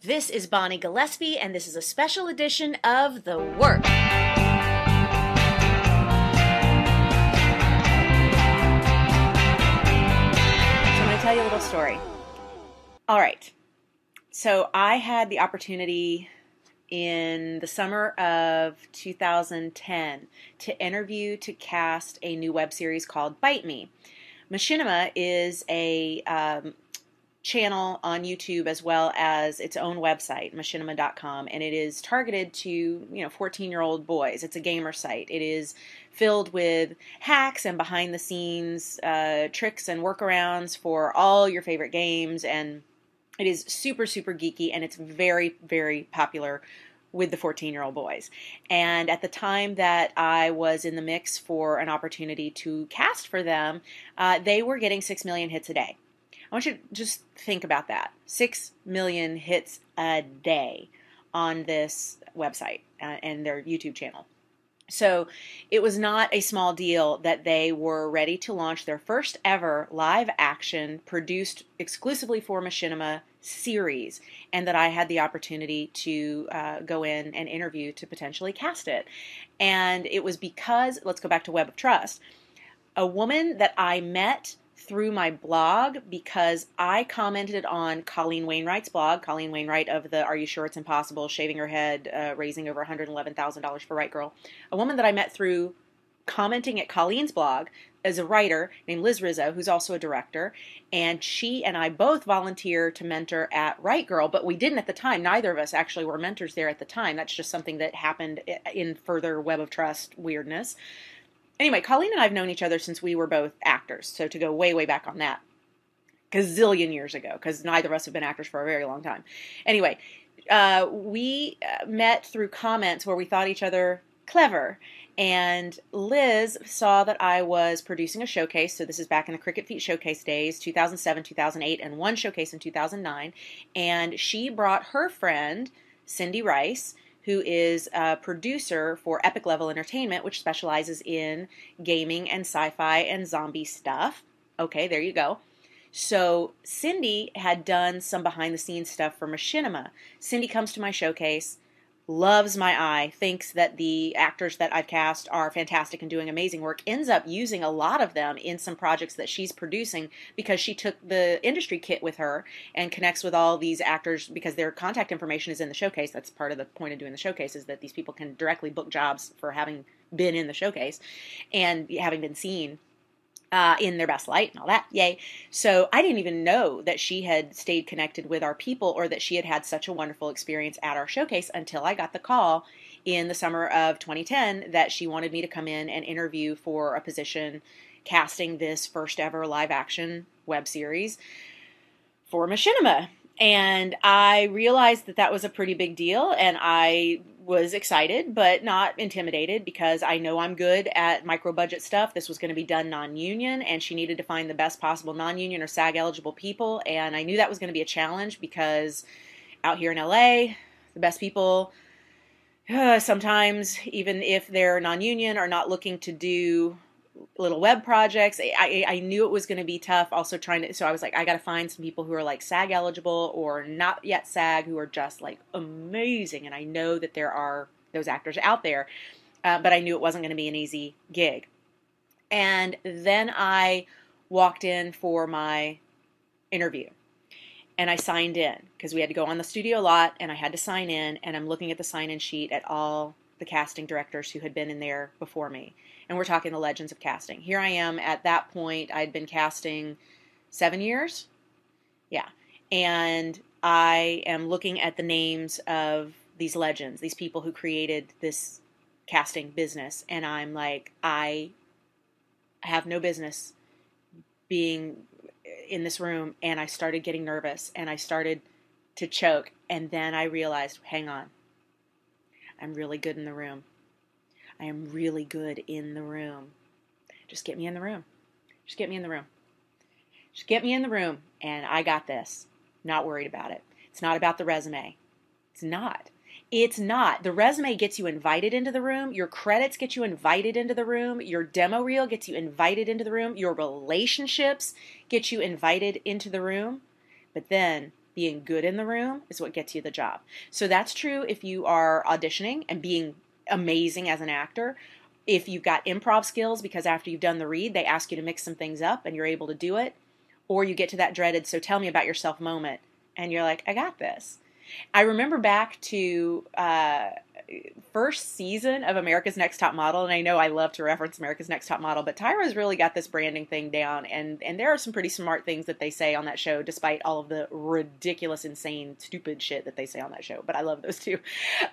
This is Bonnie Gillespie, and this is a special edition of The Work. So I'm going to tell you a little story. All right. So I had the opportunity in the summer of 2010 to cast a new web series called Bite Me. Machinima is a channel on YouTube as well as its own website, machinima.com, and it is targeted to 14-year-old boys. It's a gamer site. It is filled with hacks and behind the scenes tricks and workarounds for all your favorite games, and it is super geeky, and it's very, very popular with the 14-year-old boys. And at the time that I was in the mix for an opportunity to cast for them, they were getting 6 million hits a day. I want you to just think about that. 6 million hits a day on this website and their YouTube channel. So it was not a small deal that they were ready to launch their first ever live action produced exclusively for Machinima series, and that I had the opportunity to go in and interview to potentially cast it. And it was because, let's go back to Web of Trust, a woman that I met through my blog because I commented on Colleen Wainwright's blog, Colleen Wainwright of the Are You Sure It's Impossible, shaving her head, raising over $111,000 for Right Girl. A woman that I met through commenting at Colleen's blog is a writer named Liz Rizzo, who's also a director, and she and I both volunteer to mentor at Right Girl, but we didn't at the time. Neither of us actually were mentors there at the time. That's just something that happened in further Web of Trust weirdness. Anyway, Colleen and I have known each other since we were both actors, so to go way, way back on that, gazillion years ago, because neither of us have been actors for a very long time. Anyway, we met through comments where we thought each other clever, and Liz saw that I was producing a showcase, so this is back in the Cricket Feet Showcase days, 2007, 2008, and one showcase in 2009, and she brought her friend, Cindy Rice, who is a producer for Epic Level Entertainment, which specializes in gaming and sci-fi and zombie stuff. Okay, there you go. So Cindy had done some behind-the-scenes stuff for Machinima. Cindy comes to my showcase, loves my eye, thinks that the actors that I've cast are fantastic and doing amazing work, ends up using a lot of them in some projects that she's producing because she took the industry kit with her and connects with all these actors because their contact information is in the showcase. That's part of the point of doing the showcase, is that these people can directly book jobs for having been in the showcase and having been seen in their best light and all that. Yay. So I didn't even know that she had stayed connected with our people or that she had had such a wonderful experience at our showcase until I got the call in the summer of 2010 that she wanted me to come in and interview for a position casting this first ever live action web series for Machinima. And I realized that that was a pretty big deal, and I was excited but not intimidated because I know I'm good at micro-budget stuff. This was going to be done non-union, and she needed to find the best possible non-union or SAG-eligible people, and I knew that was going to be a challenge because out here in LA, the best people, sometimes, even if they're non-union, are not looking to do little web projects. I knew it was going to be tough. Also so I was like, I got to find some people who are like SAG eligible or not yet SAG, who are just like amazing. And I know that there are those actors out there, but I knew it wasn't going to be an easy gig. And then I walked in for my interview and I signed in because we had to go on the studio lot and I had to sign in, and I'm looking at the sign-in sheet at all the casting directors who had been in there before me. And we're talking the legends of casting. Here I am at that point. I'd been casting 7 years. Yeah. And I am looking at the names of these legends, these people who created this casting business. And I'm like, I have no business being in this room. And I started getting nervous and I started to choke. And then I realized, hang on, I'm really good in the room. I am really good in the room. Just get me in the room. Just get me in the room. Just get me in the room, and I got this. Not worried about it. It's not about the resume. It's not. It's not. The resume gets you invited into the room. Your credits get you invited into the room. Your demo reel gets you invited into the room. Your relationships get you invited into the room. But then being good in the room is what gets you the job. So that's true if you are auditioning and being amazing as an actor. If you've got improv skills, because after you've done the read, they ask you to mix some things up and you're able to do it. Or you get to that dreaded, so tell me about yourself moment, and you're like, I got this. I remember back to first season of America's Next Top Model, and I know I love to reference America's Next Top Model, but Tyra's really got this branding thing down, and there are some pretty smart things that they say on that show, despite all of the ridiculous, insane, stupid shit that they say on that show, but I love those too.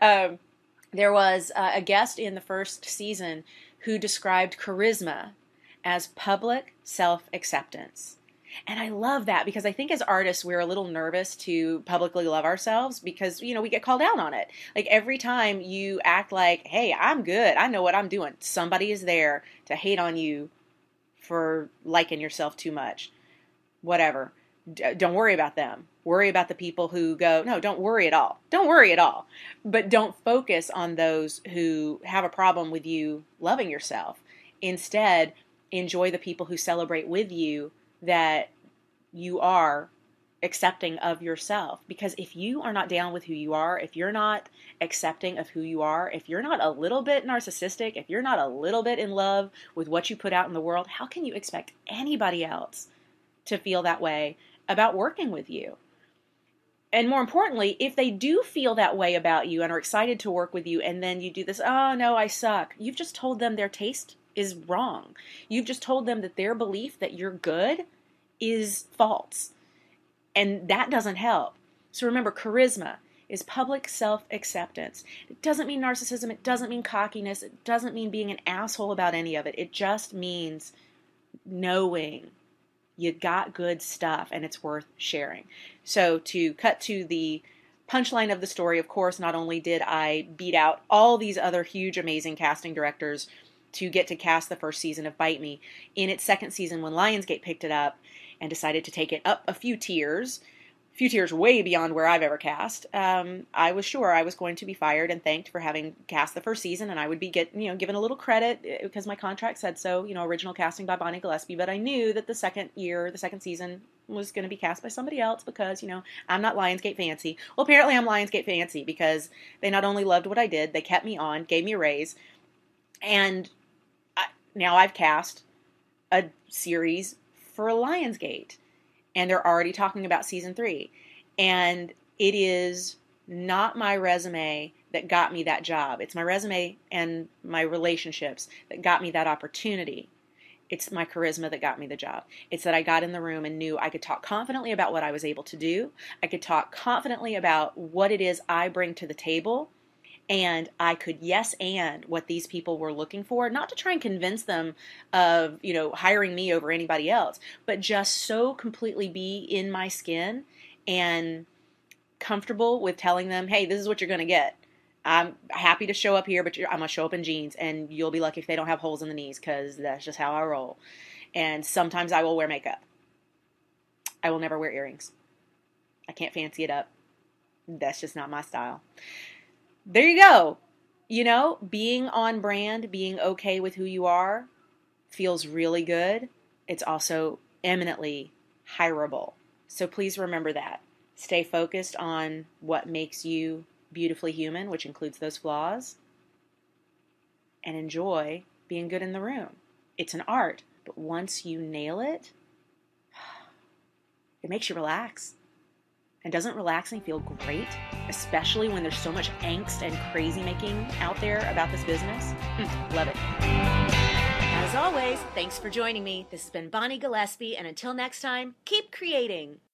There was a guest in the first season who described charisma as public self-acceptance. And I love that because I think as artists, we're a little nervous to publicly love ourselves because, you know, we get called out on it. Like every time you act like, hey, I'm good, I know what I'm doing, somebody is there to hate on you for liking yourself too much. Whatever. Don't worry about them. Worry about the people who go, no, don't worry at all. Don't worry at all. But don't focus on those who have a problem with you loving yourself. Instead, enjoy the people who celebrate with you that you are accepting of yourself. Because if you are not down with who you are, if you're not accepting of who you are, if you're not a little bit narcissistic, if you're not a little bit in love with what you put out in the world, how can you expect anybody else to feel that way about working with you? And more importantly, if they do feel that way about you and are excited to work with you, and then you do this, oh no, I suck, you've just told them their taste is wrong. You've just told them that their belief that you're good is false. And that doesn't help. So remember, charisma is public self-acceptance. It doesn't mean narcissism. It doesn't mean cockiness. It doesn't mean being an asshole about any of it. It just means knowing you got good stuff and it's worth sharing. So to cut to the punchline of the story, of course, not only did I beat out all these other huge, amazing casting directors to get to cast the first season of Bite Me, in its second season when Lionsgate picked it up and decided to take it up a few tiers way beyond where I've ever cast, I was sure I was going to be fired and thanked for having cast the first season, and I would be given a little credit because my contract said so, original casting by Bonnie Gillespie, but I knew that the second season was going to be cast by somebody else because, I'm not Lionsgate fancy. Well, apparently I'm Lionsgate fancy because they not only loved what I did, they kept me on, gave me a raise, and now I've cast a series for Lionsgate, and they're already talking about season 3. And it is not my resume that got me that job. It's my resume and my relationships that got me that opportunity. It's my charisma that got me the job. It's that I got in the room and knew I could talk confidently about what I was able to do. I could talk confidently about what it is I bring to the table. And I could yes and what these people were looking for, not to try and convince them of, hiring me over anybody else, but just so completely be in my skin and comfortable with telling them, hey, this is what you're going to get. I'm happy to show up here, but I'm going to show up in jeans, and you'll be lucky if they don't have holes in the knees, because that's just how I roll. And sometimes I will wear makeup. I will never wear earrings. I can't fancy it up. That's just not my style. There you go. Being on brand, being okay with who you are feels really good. It's also eminently hireable. So please remember that. Stay focused on what makes you beautifully human, which includes those flaws, and enjoy being good in the room. It's an art, but once you nail it, it makes you relax. And doesn't relaxing feel great, especially when there's so much angst and crazy making out there about this business? Love it. As always, thanks for joining me. This has been Bonnie Gillespie, and until next time, keep creating.